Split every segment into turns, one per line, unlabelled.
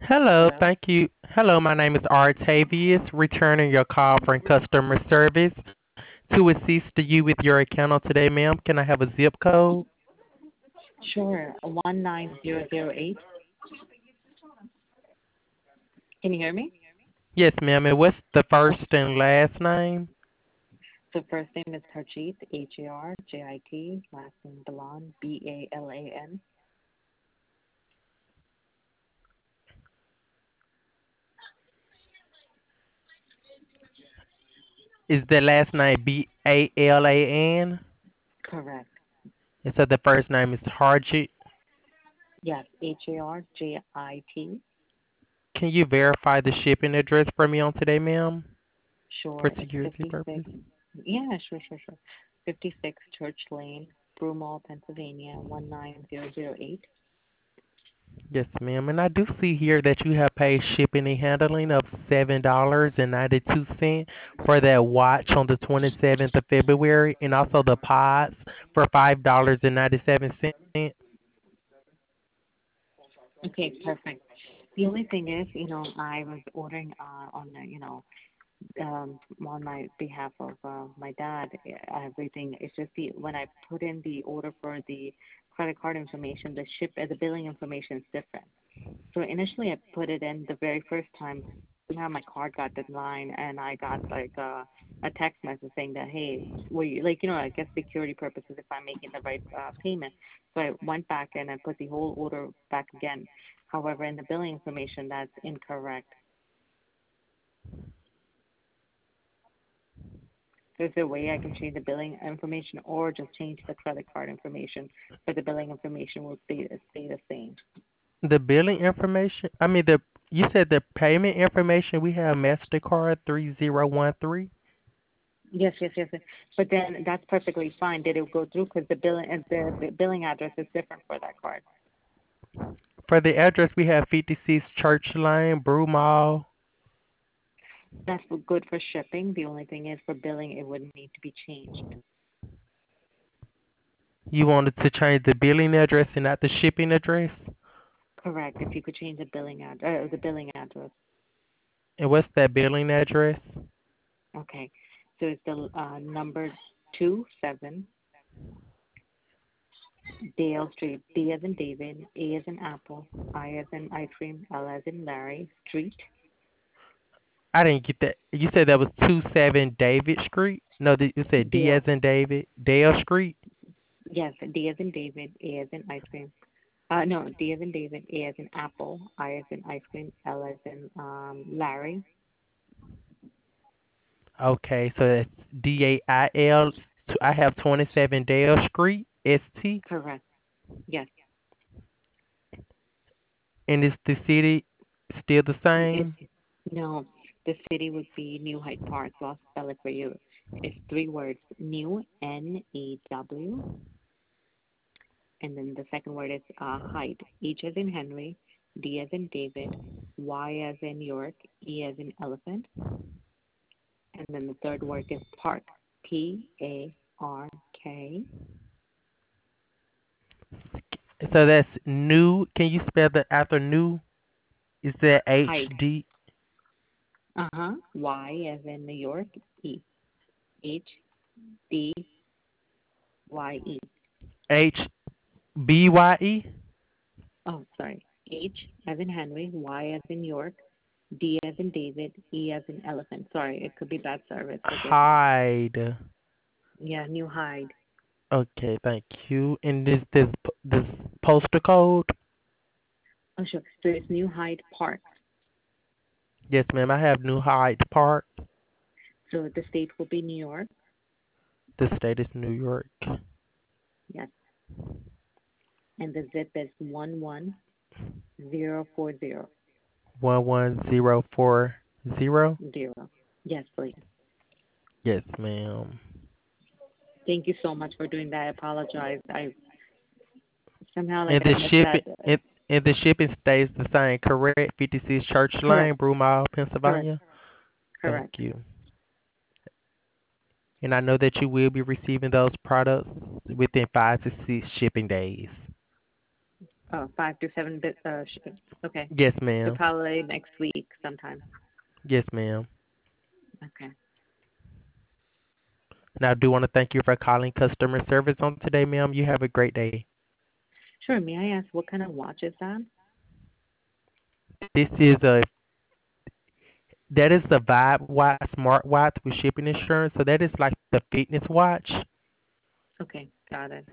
Hello,
Hello.
thank you. Hello, my name is Artavius, returning your call from customer service to assist you with your account on today, ma'am. Can I have a zip code?
Sure. 19008. Can you hear me?
Yes, ma'am. And what's the first and last name?
So first name is Harjeet, Harjit. Last name Balan, Balan.
Is the last name Balan?
Correct.
And so the first name is Harjit.
Yes, Harjit.
Can you verify the shipping address for me on today, ma'am? For
Sure. It's
security
56.
purposes?
Yeah, sure. 56 Church Lane, Broomall, Pennsylvania, 19008.
Yes, ma'am. And I do see here that you have paid shipping and handling of $7.92 for that watch on the 27th of February, and also the pods for $5.97.
Okay, perfect. The only thing is, I was ordering on my behalf of my dad, everything. It's just when I put in the order for the credit card information, the billing information is different. So initially, I put it in the very first time. Somehow my card got declined, and I got like a text message saying that, hey, were you like, I guess security purposes if I'm making the right payment. So I went back and I put the whole order back again. However, in the billing information, that's incorrect. So is there a way I can change the billing information or just change the credit card information, but the billing information will stay the same?
The billing information, you said the payment information, we have MasterCard 3013.
Yes. But then that's perfectly fine. Did it go through? Because the billing address is different for that card.
For the address, we have 56 Church Lane, Brew Mall.
That's good for shipping. The only thing is for billing, it would need to be changed.
You wanted to change the billing address and not the shipping address?
Correct. If you could change the billing address.
And what's that billing address?
Okay. So it's the number 27 Dale Street. D as in David, A as in Apple, I as in ice cream, L as in Larry Street.
I didn't get that. You said that was 27 David Street? No, you said D as
Dale.
in David, Dale Street?
Yes, D as in David, A as in ice cream. No, D as in David, A as in Apple, I as in ice cream, L as in Larry.
Okay, so that's DAIL. I have 27 Dale Street, ST.
Correct. Yes.
And is the city still the
It's
same?
no. The city would be New Hyde Park. So I'll spell it for you. It's three words: New, New, and then the second word is Hyde. H as in Henry, D as in David, Y as in York, E as in elephant, and then the third word is Park. Park.
So that's new. Can you spell the after new? Is that
Hyde.
HD?
Y as in New York, E. HDYE.
HBYE?
Oh, sorry. H as in Henry, Y as in York, D as in David, E as in elephant. Sorry, it could be bad service. Forgive me.
Hyde.
Yeah, New Hyde.
Okay, thank you. And this postal code?
Oh, sure. So it's New Hyde Park.
Yes, ma'am. I have New Hyde Park.
So the state will be New York.
The state is New York.
Yes. And the zip is 11040.
11040.
Zero. Yes, please.
Yes, ma'am.
Thank you so much for doing that. I apologize. I somehow like
And
I
the
missed
shipping
that.
and the shipping stays the same, correct? 56 Church
Correct.
Lane, Broomall,
Correct.
Pennsylvania. Thank
Correct.
you. And I know that you will be receiving those products within 5 to 6 shipping days.
Oh, 5 to 7 bit. Okay.
Yes,
So
ma'am.
probably next week sometime.
Yes, ma'am.
Okay.
And I do want to thank you for calling customer service on today, ma'am. You have a great day.
Sure. May I ask what kind of watch is that?
This is a that is the Vibe Watch smartwatch with shipping insurance. So that is like the fitness watch.
Okay, got it.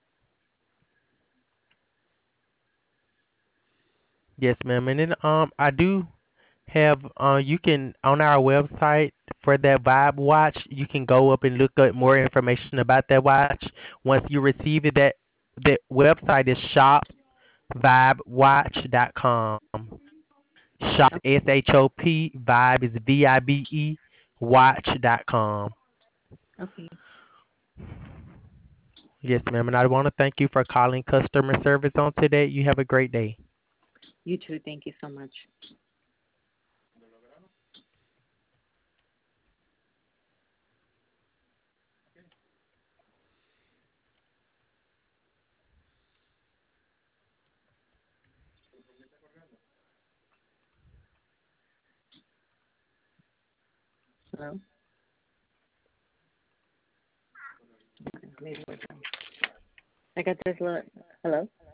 Yes, ma'am. And then I do have you can on our website for that Vibe watch, you can go up and look up more information about that watch. Once you receive it, that website is shopvibewatch.com. Shop
Okay.
SHOP Vibe is VIBE watch.com.
Okay.
Yes, ma'am. And I want to thank you for calling customer service on today. You have a great day.
You too. Thank you so much. Hello. Okay, maybe we're done. I got this. Hello.